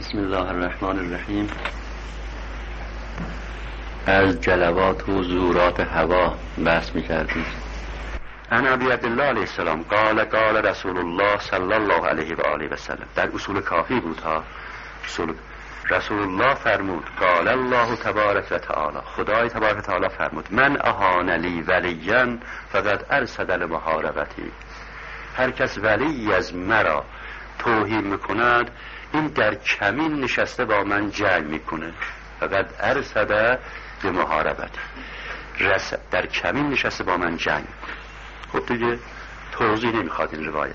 بسم الله الرحمن الرحیم. از جلوات و ظهورات هوا بحث می‌کردیم. عن ابی عبدالله علیه السلام قال قال رسول الله صلی الله علیه و آله و سلم. در اصول کافی بود ها. رسول الله فرمود قال الله تبارک و تعالی، خدای تبارک و تعالی فرمود من اهان لی ولیا فقد ارصد لمحاربتی. هر کس ولی از مرا توهین میکند این در کمین نشسته با من جنگ میکنه. فقط ارصد به محاربت، در کمین نشسته با من جنگ میکنه. خب دیگه توضیح نمیخواد این روایت.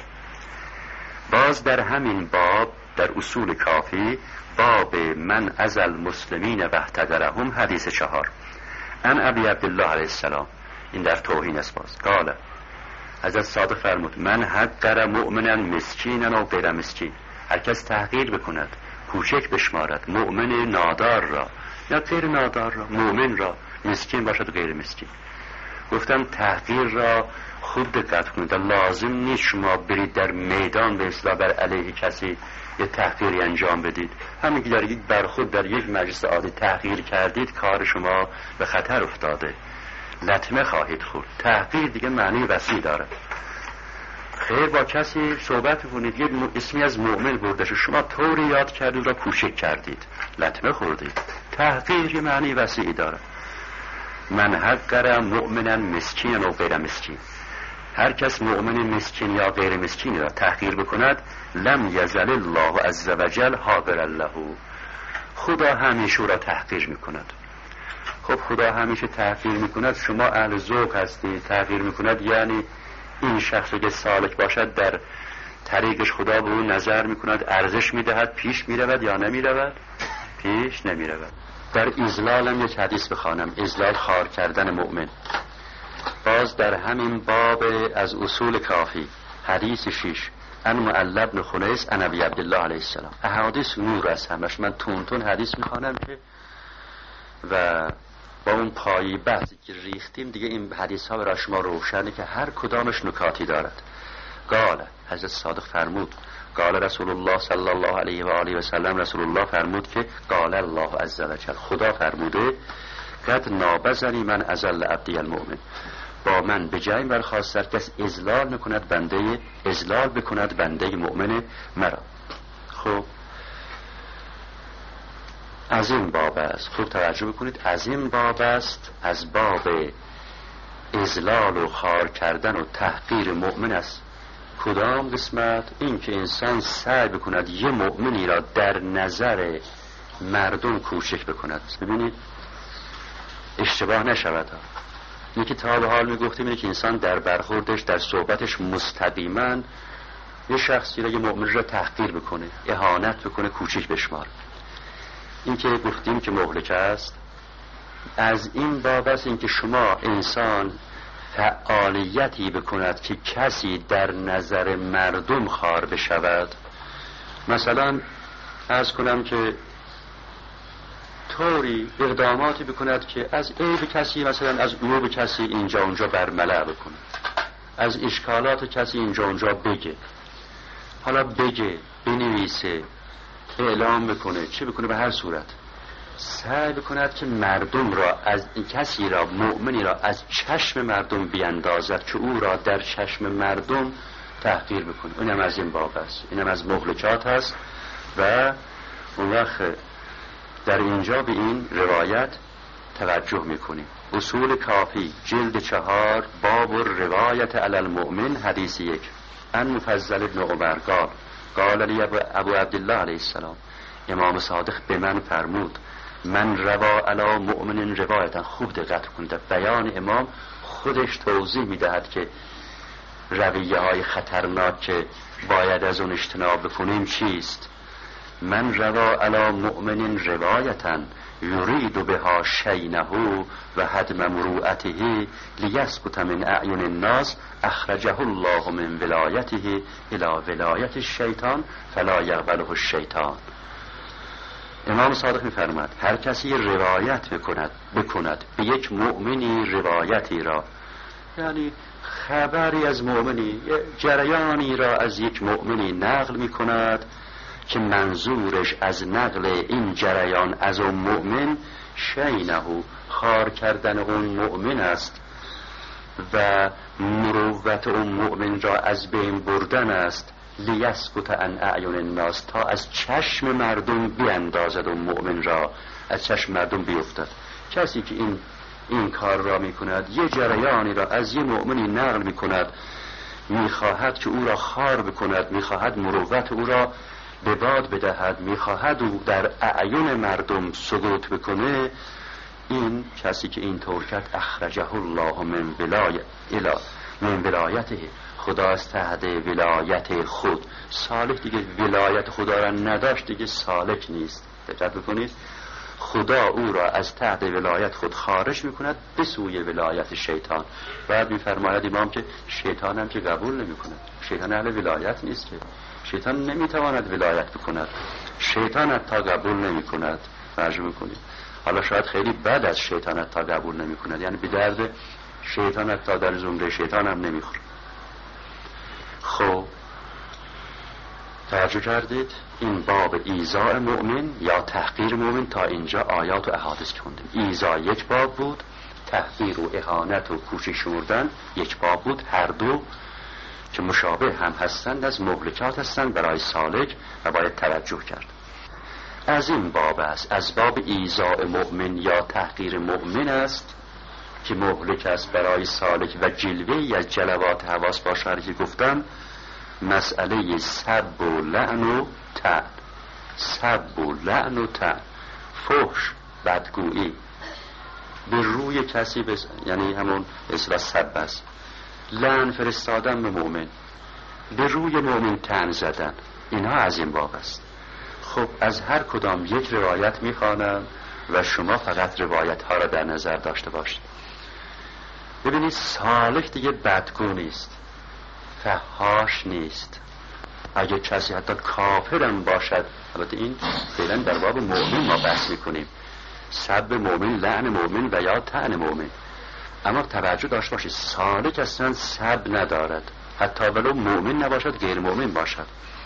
باز در همین باب در اصول کافی باب من از المسلمین واحتقرهم حدیث 4 عن ابی عبدالله علیه السلام. این در توهین است. باز قال حضرت صادق فرمود من حقر مؤمنا مسکینا و غیر مسکین. هر کس تحقیر بکند، کوچک بشمارد مؤمن نادار را یا غیر نادار را، مؤمن را، مسکین باشد و غیر مسکین. گفتم تحقیر را خوب دقت کنید. لازم نیست شما برید در میدان به اصطلاح بر علیه کسی یه تحقیری انجام بدید. همین که در یک برخورد در یک مجلس عادی تحقیر کردید کار شما به خطر افتاده، لطمه خواهید خورد. تحقیر دیگه معنی وسیع داره. خیر با کسی صحبت کنید، یک اسمی از مؤمن برده شد، شما طوری یاد کردید را کوچک کردید، لطمه خوردید. تحقیر یه معنی وسیعی داره. من حقر مؤمنا مسکین و غیر مسکین. هر کس مؤمن مسکین یا غیر مسکین را تحقیر بکند لم یزل الله عز وجل حاقرا له. خدا همیشه را تحقیر میکند. خب خدا همیشه تحقیر میکند، شما اهل ذوق هستید. تحقیر میکند یعنی این شخص که سالک باشد در طریقش خدا به اون نظر میکند، ارزش میدهد، پیش میرود یا نمیرود؟ پیش نمیرود. در اذلال هم یک حدیث بخوانم، اذلال خوار کردن مؤمن. باز در همین باب از اصول کافی حدیث 6 عن معل بن خنیس عن ابی عبدالله علیه السلام. احادیث نور است همش. من تون حدیث میخوانم که و با اون پایی بحثی که ریختیم دیگه این حدیث ها برای شما روشنه که هر کدامش نکاتی دارد. قال حضرت صادق فرمود قال رسول الله صلی الله علیه و آله و سلم. رسول الله فرمود که قال الله عز وجل، خدا فرموده قد نابزنی من ازل عبدی المؤمن. با من به جای برخواست هر کس اذلال بکند بنده مؤمن مرا. خب از این باب است، خوب توجه بکنید، از این باب است، از باب اذلال و خوار کردن و تحقیر مؤمن است. کدام قسمت؟ این که انسان سعی بکند یه مؤمنی را در نظر مردم کوچک بکند. ببینید اشتباه نشود. این که تا به حال میگفتیم اینه که انسان در برخوردش در صحبتش مستقیما یه شخصی را، یه مؤمن را تحقیر بکنه، اهانت بکنه، کوچک بشمار. این که گفتیم که مهلک است. از این باب است این که شما انسان فعالیتی بکند که کسی در نظر مردم خوار بشود. مثلا عرض کنم که طوری اقداماتی بکند که از عیب کسی، مثلا از عیوب کسی اینجا اونجا برملا بکنه، از اشکالات کسی اینجا اونجا بگه، حالا بگه، بنویسه، اعلام بکنه، چه بکنه، به هر صورت سعی بکند که مردم را، از کسی را، مؤمنی را از چشم مردم بیندازد که او را در چشم مردم تحقیر بکنه. اینم از این باب است، اینم از مهلکات است. و اون وقت در اینجا به این روایت توجه میکنیم. اصول کافی جلد 4 باب روایت علی المؤمن حدیث 1 عن مفضل بن عمر قال لی ابو عبدالله علیه السلام. امام صادق به من فرمود من روا علی مؤمن روایتا. خوب دقت کنید، بیان امام خودش توضیح میدهد که رویه های خطرناک که باید از اون اجتناب بکنیم چیست. من روا علی مؤمن روایتا یرید بها شینه و حدم مروءته لیسکت من اعین الناس اخرجه الله من ولایته الى ولایت الشیطان فلا یقبله الشیطان. امام صادق می‌فرماید هر کسی روایت بکند به یک مؤمنی روایتی را، یعنی خبری از مؤمنی، جریانی را از یک مؤمنی نقل می‌کند که منظورش از نقل این جریان از اون مؤمن شینه، خار کردن اون مؤمن است و مروت اون مؤمن را از بین بردن است، لیسکت عن اعین الناس، تا از چشم مردم بیندازد اون مؤمن را، از چشم مردم بیفتد. کسی که این کار را میکند، یه جریانی را از یه مؤمنی نقل میکند، میخواهد که او را خار بکند، میخواهد مروت او را به باد بدهد، میخواهد او در اعین مردم سقوط بکنه، این کسی که این طور کرد اخرجه الله من ولایته، خدا از تحت ولایت خود. سالک دیگه ولایت خدا را نداشت، دیگه سالک نیست. دقت بکنید، خدا او را از تحت ولایت خود خارج میکند به سوی ولایت شیطان. بعد میفرماید امام که شیطان هم که قبول نمیکند، شیطان اهل ولایت نیست، که شیطان نمیتواند ولایت بکند، شیطان حتی قبول نمیکند. فرض میکنید حالا شاید خیلی بد از شیطان حتی قبول نمیکند، یعنی به درد شیطان حتی در زمره شیطان هم نمیخوره. خب توجه کردید؟ این باب ایذاء مؤمن یا تحقیر مؤمن، تا اینجا آیات و احادیث خوندیم. ایذاء یک باب بود، تحقیر و اهانت و کوچک شمردن یک باب بود، هر دو که مشابه هم هستند از مهلکات هستند برای سالک و باید توجه کرد. از این باب است، از باب ایذاء مؤمن یا تحقیر مؤمن است که مهلک است برای سالک و جلوه‌ای از جلوات حواس باشد که گفتم مسئله سب و لعن و طعن. سب و لعن و طعن، فحش، بدگویی به روی کسی یعنی همون اصلا سب است. لعن فرستادن به مؤمن، به روی مؤمن طعن زدن، اینها از این باب است. خب از هر کدام یک روایت میخوانم و شما فقط روایت ها را در نظر داشته باشید. ببینید سالک دیگه بدگو نیست، فحاش نیست. اگه کسی حتی کافرم باشد، البته این فعلا در باب مؤمن ما بحث میکنیم، سب مؤمن، لعن مؤمن و یا طعن مؤمن، اما توجه داشته باشید سالک اصلا سب ندارد، حتی ولو مؤمن نباشد، غیر مؤمن باشد.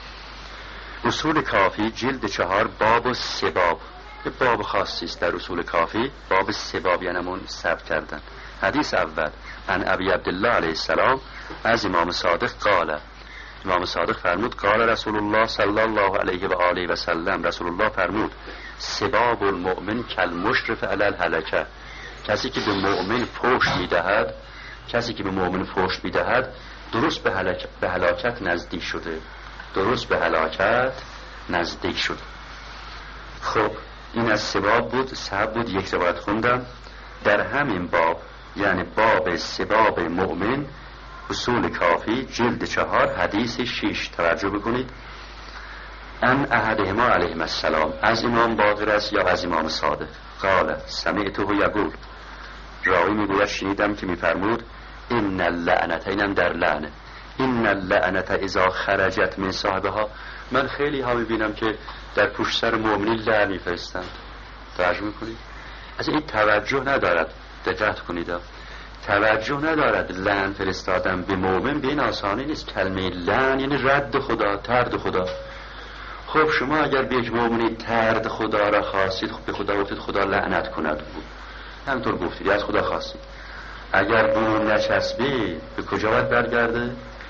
اصول کافی جلد 4 باب سباب، یه باب خاصی است در اصول کافی، باب سباب یعنی همون سب کردن. حدیث اول عن ابی عبدالله علیه السلام از امام صادق قال، امام صادق فرمود قال رسول الله صلی الله علیه و آله و سلم، رسول الله فرمود سباب المؤمن کالمشرف علی الهلکه، کسی که به مؤمن فحش میدهد، کسی که به مؤمن فحش میدهد درست به هلاکت نزدیک شده، درست به هلاکت نزدیک شده. خب این از سباب بود، سب بود، یک روایت خوندم. در همین باب یعنی باب سباب مؤمن اصول کافی جلد 4 حدیث 6 توجه بکنید. ان احدهما علیهم السلام، از امام باقر است یا از امام صادق، قال سمعته یقول، راوی میگوید شنیدم که میفرمود ان اللعنت، اینم در لعنه، ان اللعنت اذا خرجت من صاحبها، من خیلی ها میبینم که در پشت سر مؤمنین لعن میفرستند. توجه میکنید؟ از این توجه ندارد، دقت کنید، توجه ندارد. لعن فرستادن به مؤمن به این آسانی نیست. کلمه لعن یعنی رد خدا، طرد خدا. خب شما اگر به یک مؤمنی طرد خدا را خواستید، خب به خدا گفتید خدا لعنت کند بود، همینطور گفتید، از خدا خواستید. اگر به اون نچسبید به کجا باید برگرده؟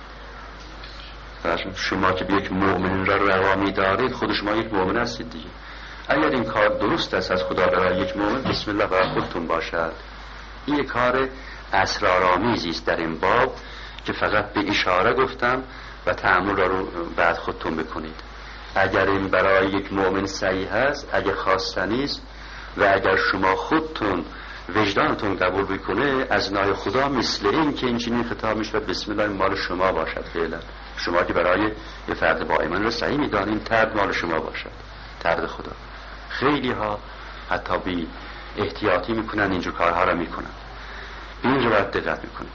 شما که به یک مؤمن را روا می‌دارید، خود شما یک مؤمن هستید دیگه. اگر این کار درست است از خدا برای یک مؤمن، بسم الله برای خودتون باشد. این کار اسرارآمیزی است در این باب که فقط به اشاره گفتم و تأمل رو بعد خودتون بکنید. اگر این برای یک مؤمن صحیح است، اگر خواستنی است و اگر شما خودتون وجدانتون قبول بکنه از نای خدا، مثل این که این چنین خطاب میشه بسم الله مال شما باشد. فعلا شما که برای یه فرد با ایمان رو صحیح میدانین، طرد مال شما باشد، طرد خدا. خیلی ها حتی بی احتیاطی میکنن اینجور کارها را میکنن. این رو باید دقت میکنن.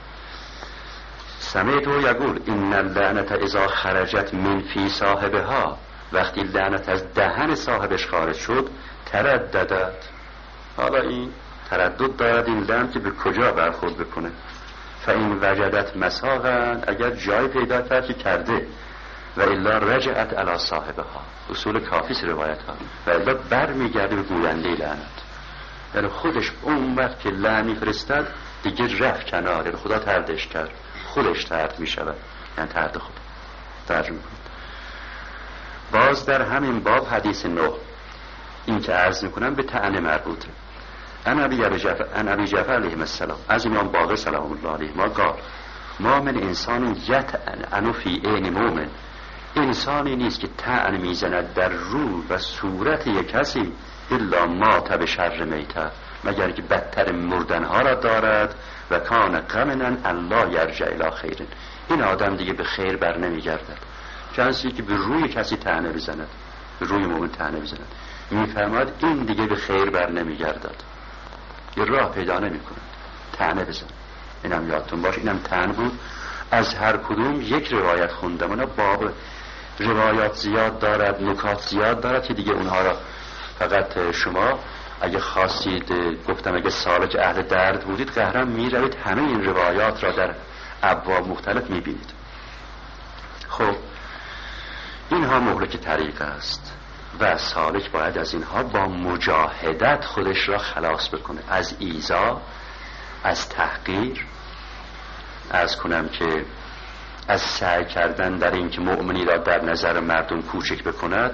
سمعتو یقول ان اللعنت اذا خرجت من فی صاحبها، وقتی لعنت از دهن صاحبش خارج شد، ترددت، حالا این تردد دارد این لعنت که به کجا برخورد بکنه. فاین وجدت مساغا، اگر جای پیدا کرد که کرده، و الا رجعت علی صاحبها، اصول کافی روایت ها، و الا بر میگرده به گوینده لعنت. یعنی خودش اون وقت که لعن میفرستد دیگه رفت کنار، یعنی خدا طردش کرد، خودش طرد میشود، یعنی طرد خود. ترجمه کنید. باز در همین باب حدیث 9 این که عرض میکنم به طعنه مربوطه. ان ابی جعفر علیه السلام از امام باقر سلام الله علیه ما قال ما من انسان یطعن فی عین مؤمن، انسانی نیست که طعن میزند در روح و صورت یک کسی الا مات بشر میته، مگر که بدتر مردنها را دارد و کان غمنا الله یرجع الی خیر، این آدم دیگه به خیر بر نمیگردد. کسی که به روی کسی طعنه بزند، به روی مؤمن طعنه بزند، میفرماد این دیگه به خیر بر نمیگردد، یه راه پیدا نمیکنه، طعنه بزن. اینم یادتون باشه، اینم طعن بود. از هر کدوم یک روایت خوندم، اونا باب روایات زیاد دارد، نکات زیاد دارد که دیگه اونها را فقط شما اگه خواستید، گفتم اگه سالک اهل درد بودید قهرم میروید همه این روایات را در ابواب مختلف میبینید. خب اینها مهلک طریق است و سالک باید از اینها با مجاهدت خودش را خلاص بکنه، از ایذا، از تحقیر، از کنم که از سعی کردن در این که مؤمنی را در نظر مردم کوچک بکند،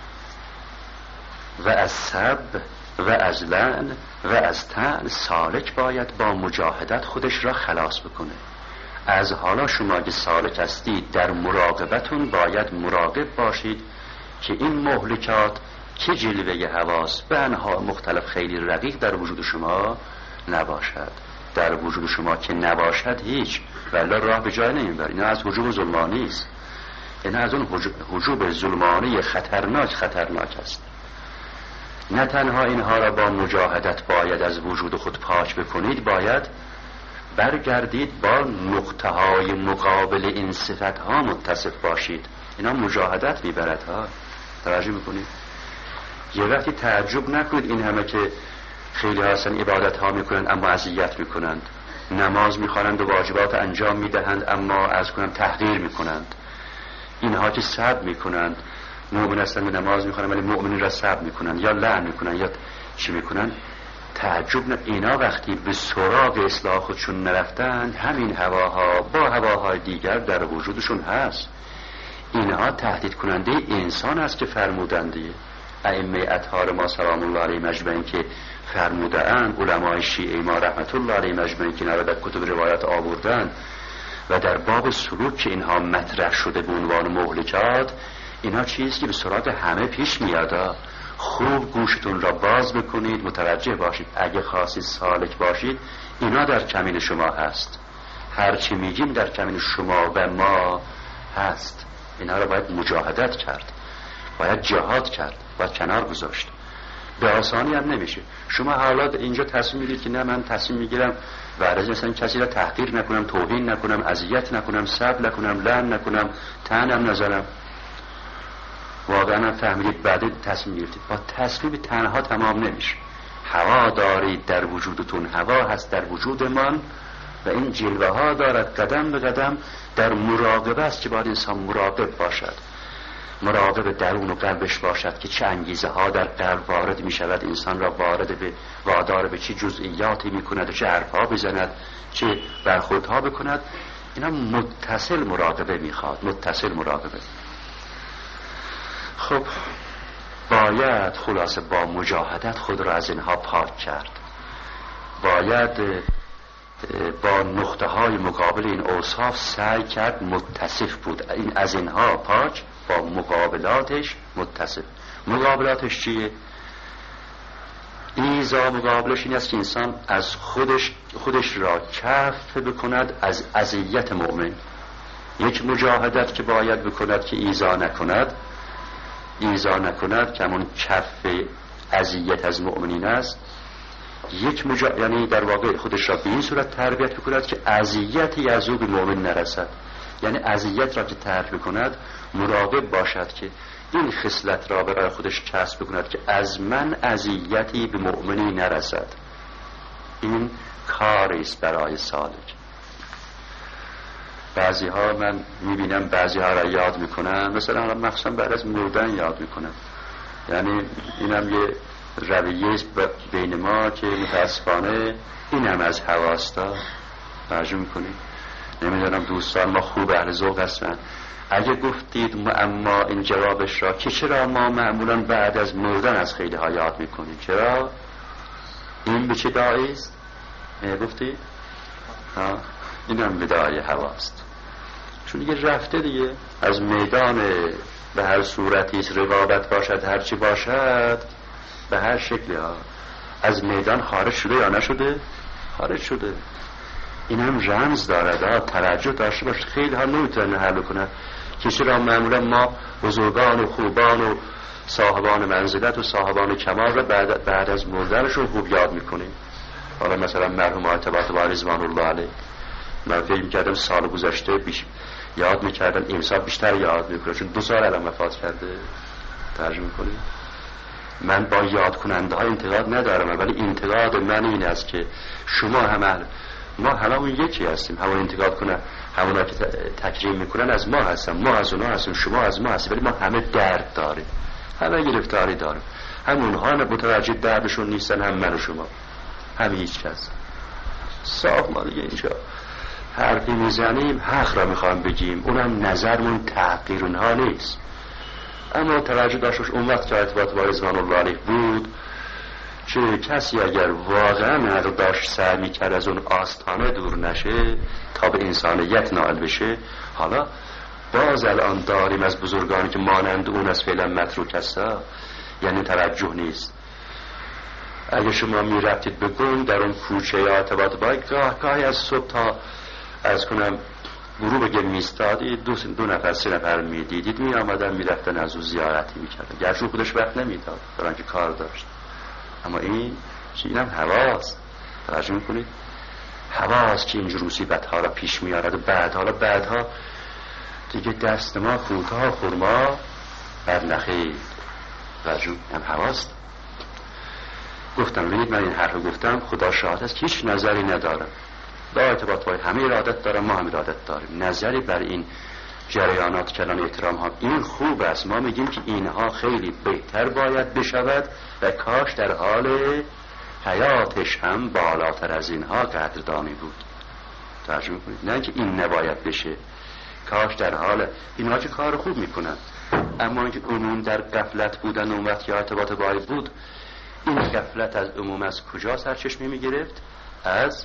و از سب و از لعن و از طعن. سالک باید با مجاهدت خودش را خلاص بکنه. از حالا شما که سالک هستید در مراقبتون باید مراقب باشید که این مهلکات که جلوه حواس به انواع مختلف خیلی رقیق در وجود شما نباشد. در وجود شما که نباشد هیچ ولی راه به جای نمیبرد. این از هجوم ظلمانی است، این از اون هجوم ظلمانی خطرناک است. نه تنها اینها را با مجاهدت باید از وجود خود پاک بکنید، باید برگردید با نقطه های مقابل این صفت ها متصف باشید. اینا مجاهدت میبرد ها، توجه میکنید. یه وقتی تعجب نکنید این همه که خیلی هستن عبادت ها میکنند اما اذیت میکنند، نماز میخوانند و واجبات انجام میدهند اما از کنند تحقیر میکنند. اینها که صبر میکنند، مؤمن هستند و نماز میخوانند ولی مؤمنین را صبر میکنند یا لعن میکنند یا چی میکنند، تعجب نه. اینا وقتی به سراغ اصلاح خودشون نرفتند همین هواها با هواهای دیگر در وجودشون هست. اینها تهدید کننده انسان است که فرمودندیه ائمه اطهار ما سلام الله علیهم اجمعین که فرمودند، علمای شیعه ما رحمت الله علیهم اجمعین که در کتب روایت آوردن و در باب سلوک که اینها مطرح شده به عنوان مهلکات، اینها چیزی که به سراغ همه پیش میاد. خوب گوشتون را باز بکنید، متوجه باشید. اگه خواستید سالک باشید اینا در کمین شما هست، هرچی میگیم در کمین شما و ما هست. اینا را باید مجاهدت کرد، باید جهاد کرد، باید کنار گذاشت. به آسانی هم نمیشه. شما حالا اینجا تصمیم میگیرید که نه من تصمیم میگیرم ورز مثلا کسی را تحقیر نکنم، توهین نکنم، اذیت نکنم، سب نکنم، لعن نکنم، طعنم نزنم. واقعا هم فهمیدید بعد تصمیم گرفتید. با تصمیم تنها تمام نمیشه. هوا دارید در وجودتون، هوا هست در وجودمان و این جلوه ها دارد قدم به قدم. در مراقبه است که باید انسان مراقب باشد، مراقب درون و قلبش باشد که چه انگیزه ها در قلب وارد می شود، انسان را وادار به چه جزئیاتی می کند و چه حرفها بزند، چه برخوردها بکند. اینا متصل مراقبه می خواد، متصل مراقبه. خب باید خلاصه با مجاهدت خود را از اینها پاک کرد. باید با نقطه های مقابل این اوصاف سعی کرد متصف بود. این از اینها پاک، با مقابلاتش متصف. مقابلاتش چیه؟ ایذا مقابلش این است که انسان از خودش را کف بکند از اذیت مؤمن. یک مجاهدت که باید بکند که ایذا نکند که همون کف اذیت از مؤمنین است. یعنی در واقع خودش را به این صورت تربیت بکند که اذیتی از او به مؤمن نرسد. یعنی اذیت را که ترک بکند مراقب باشد که این خصلت را برای خودش کسب بکند که از من اذیتی به مؤمنی نرسد. این کاری است برای سالک. بعضی ها من میبینم بعضی ها را یاد میکنن، مثلا مخصوصا بعد از مردن یاد میکنن. یعنی اینم یه رویه بین ما که متاسفانه اینم از حواستا توجه میکنیم. نمیدونم دوستان ما خوب اهل ذوق هستن، اگه گفتید اما این جوابش را که چرا ما معمولا بعد از مردن از خیلی ها یاد میکنیم، چرا این به چه داعی است؟ گفتید اینم به داعی هواست، چون دیگه رفته دیگه از میدان، به هر صورتی رقابت باشد هرچی باشد به هر شکلی ها از میدان خارج شده یا نشده؟ خارج شده. این هم رمز دارد، توجه داشته باشه. خیلی ها نمیتونن حل کنن که چرا معمولا ما بزرگان و خوبان و صاحبان منزلت و صاحبان کمال را بعد از مردنشون خوب یاد میکنیم. حالا مثلا مرحوم آیت الله رضوان الله علیه، من فکر میکردم سال گذشته یاد میکردن، این سال بیشتر یاد میکنه چون 2 سال الان وفات کرده. ترجمه کنیم. من با یاد کننده ها انتقاد ندارم، ولی انتقاد من این است که شما ما همون یکی هستیم. همون انتقاد کنن، همونا که تکریم میکنن از ما هستن، ما از اونا هستیم، شما از ما هستیم، ولی ما همه درد داریم، همه گرفتاری داریم. هم اونها متوجه دردشون نیستن، هم من و شما، هم هیچ کس. صاف ما دیگه اینجا حرفی میزنیم حق را میخوام بگیم، اونم نظرمون تحقیر اونها نیست. اما توجه داشتش اون وقت که آیت الله رضوان الله علیه بود که کسی اگر واقعا حق داشت سعی میکرد از اون آستانه دور نشه تا به انسانیت نائل بشه. حالا باز الان داریم از بزرگانی که مانند اون از فعلا متروک هستا، یعنی توجه نیست. اگه شما میرفتید به گم در اون کوچه آتبات بای گاهی از صبح تا از کنم غروب گل میستادید، 2 نفر 3 نفر میدیدید میآمدن میرفتن از او زیارتی میکردن، گرچه خودش وقت نمیداد برای که کار داشت. اما اینم هواست. توجه میکنید؟ هواست که اینجور مصیبت‌ها را پیش میارد و بعدها دیگه دست ما کوتاه خورما بر نخید. توجه هم هواست. گفتم ببینید من این حرف گفتم، خدا شاهد است که هیچ نظری ندارم، با ارتباط با همه ارادت دارم، ما هم ارادت داریم، نظری بر این جریانات کلان احترام ها این خوب است. ما میگیم که اینها خیلی بهتر باید بشود و کاش در حال حیاتش هم بالاتر از اینها قدردانی بود. ترجمه کنید، نه که این نباید بشه، کاش در حال اینها که کار خوب میکنن، اما اینکه عموم در غفلت بودن اون وقت که ارتباط باید بود، این غفلت از عموم از کجا سرچشمه میگرفت؟ از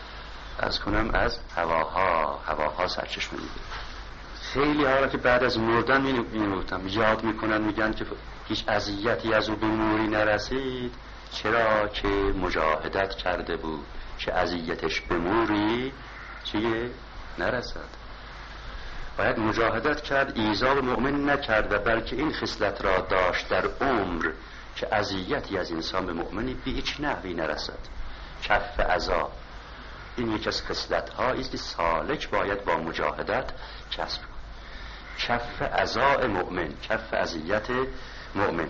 هواها سرچشمه میگرفت. خیلی ها را که بعد از مردن می‌نوتم یاد میکنن، میگن که هیچ اذیتی از او به موری نرسید، چرا که مجاهدت کرده بود که اذیتش به موری چیه نرسد. باید مجاهدت کرد، ایذا به مؤمن نکرد، بلکه این خصلت را داشت در عمر که اذیتی از انسان به مؤمنی به هیچ نحوی نرسد. کف عذا، این یک از خصلت هایی است که سالک باید با مجاهدت کسب کند. کف عذا مؤمن، کف اذیت مؤمن.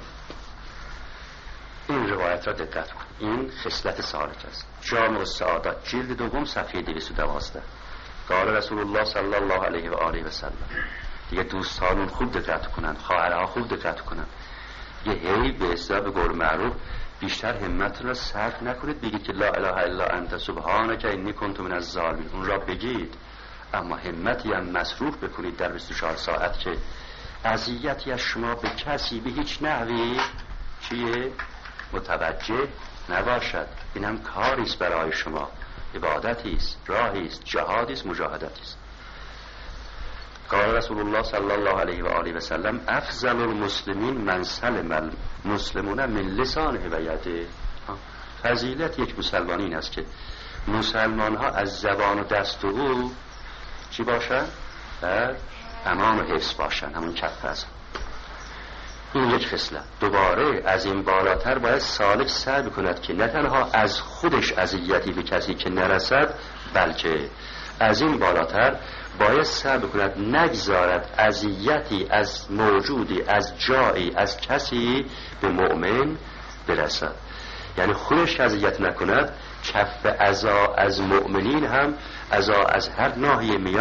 این روایت را دقت کن، این خصلت سالک است. جامع السعادت جلد 2 صفحه 212. قال رسول الله صلی الله علیه و آله و سلم. دیگه دوستانون خوب دقت کنن، خواهرها خوب دقت کنن. یه هی به اصطلاح به قول معروف بیشتر همت را صرف نکنید بگید که لا اله الا انت سبحانک انی کنت من الظالمین، اون را بگید، اما همتی هم مصروف بکنید در 24 ساعت که اذیتی از شما به کسی به هیچ نحوی چیه متوجه نباشد. این هم کاری است برای شما، عبادتی است، راهی است، جهادی است، مجاهدتی است. قال رسول الله صلی الله علیه و آله و سلم افضل المسلمین من سلم المسلمون من لسانه و یده. فضیلت یک مسلمان این است که مسلمان ها از زبان و دست او چی باشن؟ در امان و حفظ باشن، همون کف از این یک خصلت. دوباره از این بالاتر باید سالک سعی بکند که نه تنها از خودش اذیتی به کسی که نرسد، بلکه از این بالاتر باید سعی بکند نگذارد اذیتی از موجودی، از جایی، از کسی به مؤمن برسد. یعنی خودش اذیت نکند، کف عزا از مؤمنین هم عزا از هر ناحیه میاد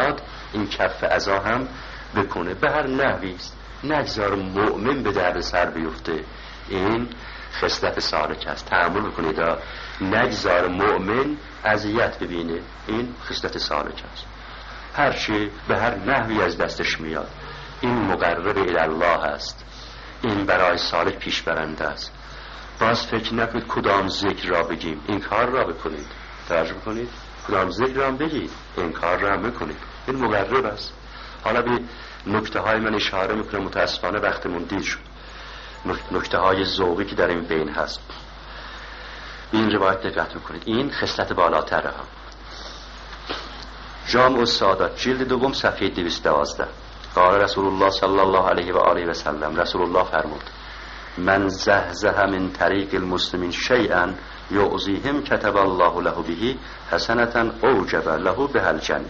این کف عزا هم بکنه، به هر نحوی است، نگذار مؤمن به درد سر بیفته. این خصلت سالک است. تأمل بکنید، نگذار مؤمن اذیت ببینه، این خصلت سالک است. هرچی به هر نحوی از دستش میاد این مقرب الی الله است، این برای سالک پیش برنده است. باز فکر نکنید کدام ذکر را بگیم، این کار را بکنید. توجه بکنید، کدام ذکر را بگید، این کار را بکنید، این مقرب است. حالا به نکته های من اشاره میکنم، متاسفانه وقتمون دیر شد. نکته های ذوقی که در این بین هست، این روایت دقت میکنید. این خصلت بالاتره ها. جامع السادات جلد دوم صفحه 212. قال رسول الله صلی الله علیه و آله و سلم، رسول الله فرمود من زهزه من طریق المسلمین شیئا یعزیهم کتب الله له به حسنة اوجب له بها الجنة.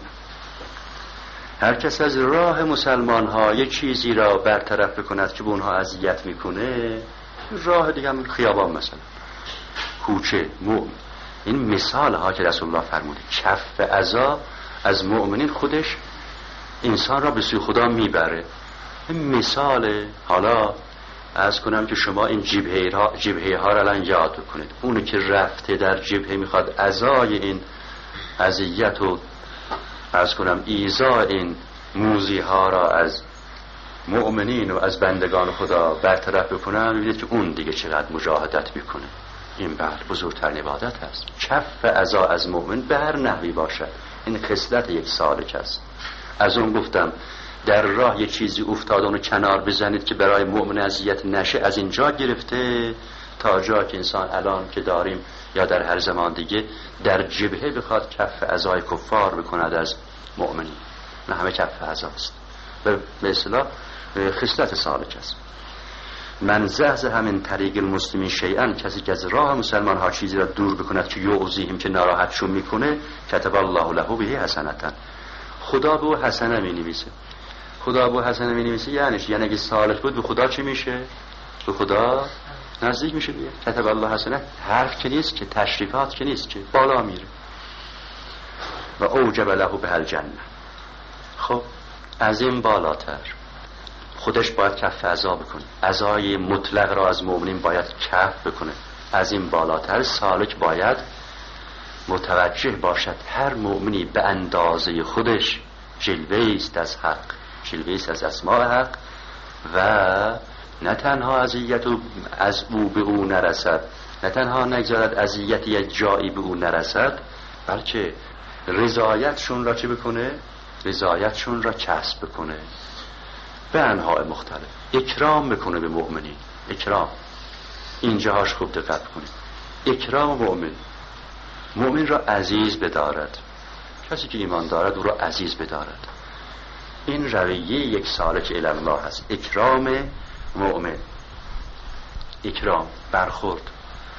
هر کس از راه مسلمان ها یک چیزی را برطرف بکند که به اونها اذیت میکنه، راه دیگه هم خیابان مثلا، کوچه، مؤمن، این مثال ها که رسول الله فرموده، کف عزا از مؤمنین خودش انسان را به سوی خدا میبره. این مثال. حالا از کنم که شما این جبهه ها را الان یاد بکنید. اونی که رفته در جبهه میخواد عزای این اذیت و از کنم ایذا این موذی ها را از مؤمنین و از بندگان خدا برطرف بکنه، میبینید که اون دیگه چقدر مجاهدت میکنه. این بعد بزرگترین عبادت است. کف عزا از مؤمن به هر نحوی باشد، این خصلت یک سالک است. از اون گفتم در راه یه چیزی افتاد اونو کنار بزنید که برای مؤمن اذیت نشه. از اینجا گرفته تا جا که انسان الان که داریم یا در هر زمان دیگه در جبهه بخواد کف عزای کفار بکند از مؤمنین، نه همه کف عزاست. به اصطلاح خصلت سالک است. من زهزه من طریق المسلمین شیئا، کسی که از راه مسلمان ها چیزی را دور بکند که یعزیهم که ناراحتشون میکنه، کتب الله له به حسنة، خدا به او حسنه می نویسه. خدا به او حسنه می نویسه یعنی اگه صالح بود به خدا چی میشه؟ به خدا نزدیک میشه. بیه کتب الله حسنه حرف که نیست که، تشریفات که نیست که، بالا میره. و اوجب له به الجنه. خب از این بالاتر خودش باید کف عزا بکنه، عزای مطلق را از مؤمنین باید کف بکنه. از این بالاتر سالک باید متوجه باشد هر مؤمنی به اندازه خودش جلوه است از حق، جلوه است از اسماء حق، و نه تنها اذیت از او به او نرسد، نه تنها نگذارد اذیت یک جایی به او نرسد، بلکه رضایتشون را چه بکنه؟ رضایتشون را کسب بکنه به انواع مختلف. اکرام بکنه به مؤمنین. اکرام اینجاهاش خوب دقت کنید. اکرام مؤمن، مؤمن را عزیز بدارد. کسی که ایمان دارد او را عزیز بدارد. این رویه یک سالک الی الله هست. اکرام مؤمن، اکرام، برخورد.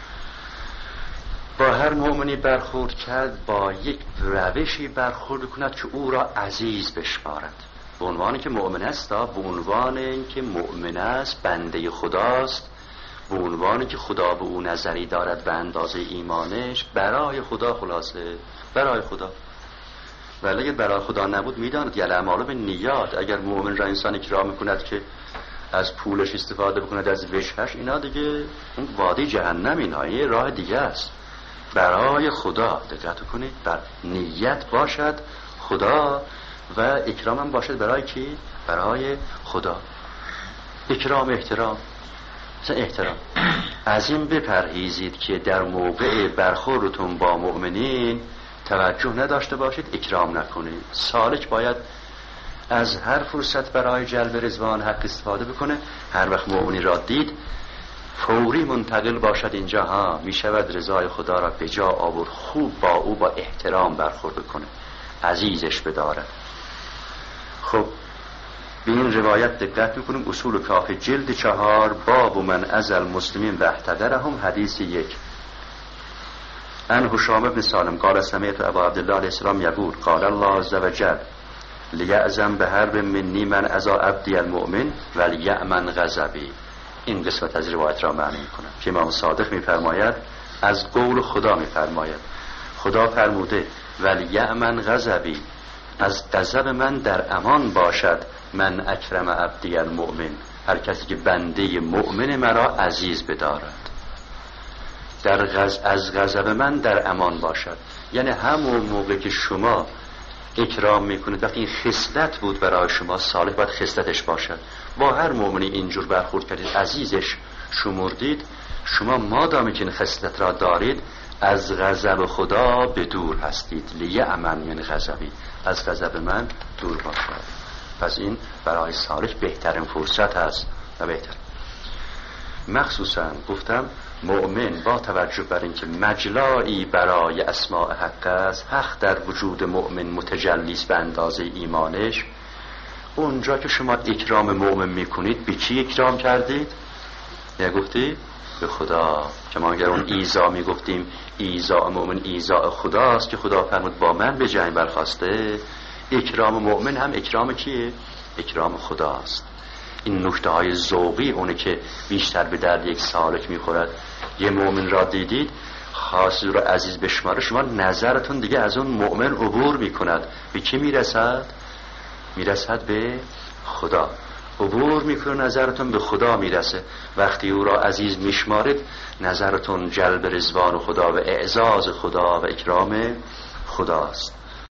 با هر مؤمنی برخورد کرد با یک روشی برخورد کند که او را عزیز بشمارد، به عنوانی که مؤمن است، به عنوان اینکه مؤمن است، بنده خداست، به عنوانی که خدا به او نظری دارد به اندازه ایمانش، برای خدا، خلاصه برای خدا. ولی اگر برای خدا نبود میداند یعنی اعمال به نیات. اگر مؤمن را انسان اکرام میکند که از پولش استفاده بکند، از وجهش، اینا دیگه اون وادی جهنم، اینا یه راه دیگه است. برای خدا دقت کنید، بر نیت باشد خدا، و اکرام هم باشد برای کی؟ برای خدا. اکرام، احترام، مثلا احترام. از این بپرهیزید که در موقع برخوردتون با مؤمنین توجه نداشته باشید، اکرام نکنید. سالک باید از هر فرصت برای جلب رضوان حق استفاده بکنه. هر وقت مؤمنی را دید فوری منتقل باشد اینجا، ها می شود رضای خدا را به جا آورد، خوب با او با احترام برخورد کنه، عزیزش بداره. خب به این روایت دقت میکنیم. اصول کافی جلد 4 باب من از المسلمین و احتدرهم، حدیث 1. ان هشام بن سالم قال سمعت ابا عبدالله علیه السلام یقول قال الله عز وجل لیعظم به حرب منی من ازا عبدی المؤمن ولیأمن غضبی. این قسمت از روایت را معنی میکنم که امام صادق میفرماید، از قول خدا میفرماید، خدا فرموده ولیأمن غضبی، از غضب من در امان باشد من اکرم عبدی المؤمن، هر کسی که بنده مؤمن مرا عزیز بدارد. از غضب من در امان باشد، یعنی همون موقع که شما اکرام میکنید، وقتی این خصلت بود برای شما صالح، باید خصلتش باشد. با هر مؤمنی اینجور برخورد کردید، عزیزش شمردید، شما مادامی که این خصلت را دارید از غضب خدا به دور هستید. لیأمن من غضبی، از غضب من دور باشد. پس این برای صالح بهترین فرصت است و بهتر. مخصوصا گفتم مؤمن با توجه بر اینکه مجلایی برای اسماء حق است، حق در وجود مؤمن متجلیست به اندازه ایمانش. اونجا که شما اکرام مؤمن میکنید، به کی اکرام کردید؟ نگفتی؟ به خدا. که ما اگر اون ایزا میگفتیم ایزا مؤمن ایزا خداست، که خدا فرمود با من به جنگ برخواسته. اکرام مؤمن هم اکرام کیه؟ اکرام خداست. این نکته های ذوقی اونه که بیشتر به درد یک سالک میخورد. یه مؤمن را دیدید خاص رو عزیز بشماره، شما نظرتون دیگه از اون مؤمن عبور میکند. به کی میرسد؟ میرسد به خدا. عبور میکنه، نظرتون به خدا میرسه. وقتی او را عزیز میشمارید، نظرتون جلب رضوان خدا و اعزاز خدا و اکرام خداست.